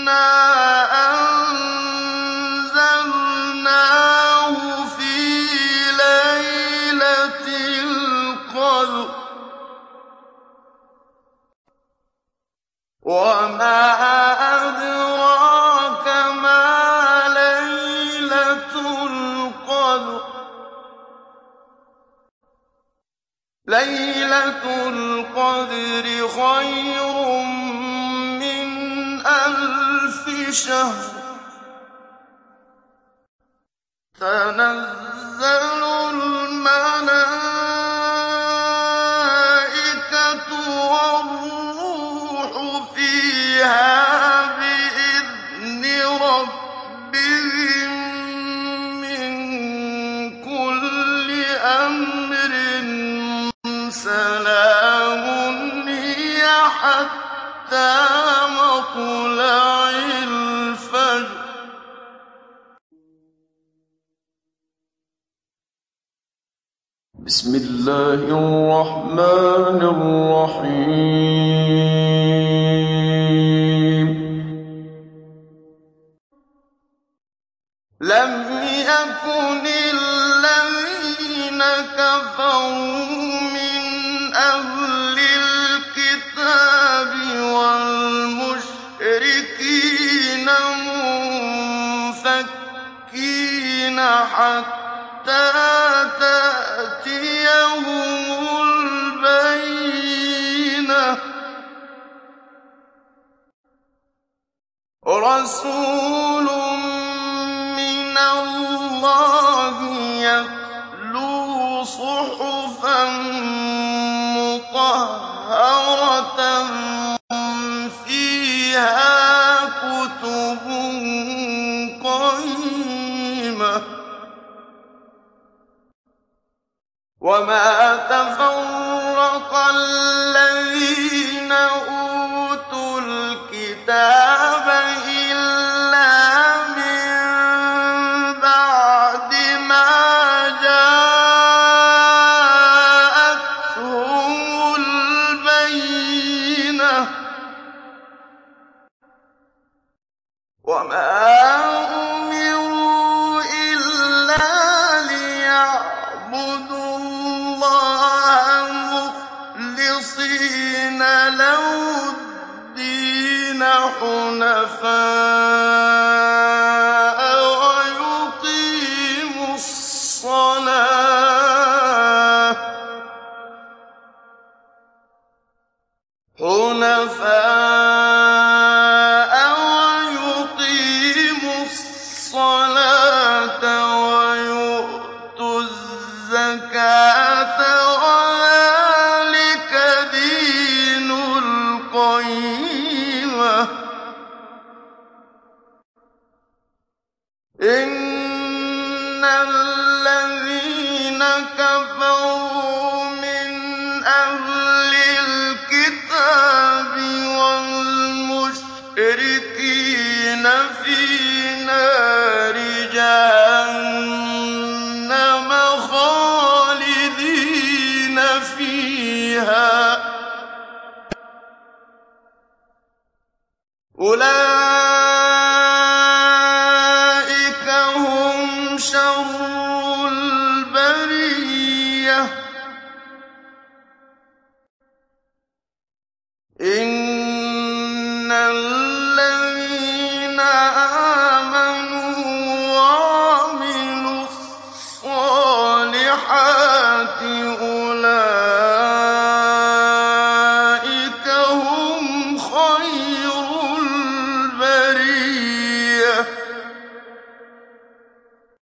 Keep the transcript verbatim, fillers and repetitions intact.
أنزلناه في ليلة القدر وما أدراك ما ليلة القدر ليلة القدر خير من ألف شهر تنزل الملائكة والروح فيها بإذن ربهم من كل أمر سلام هي حتى مطلع الفجر بسم الله الرحمن الرحيم لم يكن الذين كفروا من أهل الكتاب والمشركين منفكين حتى تأتيهم البينة رسول من الله يتلو صحفا مطهرة فيها كتب قيمة وما تفرق الذين أوتوا الكتاب إلا من بعد ما جاءتهم البينة وما أمروا إلا ليعبدوا الله مخلصين له الدين حنفاء ويقيموا الصلاة حنفاء ويقيموا الصلاة ويؤتوا الزكاة وذلك دين القيمة إن الذين كفروا من أهل الكتاب والمشركين في نار جهنم خالدين فيها أولئك هم شر البرية إن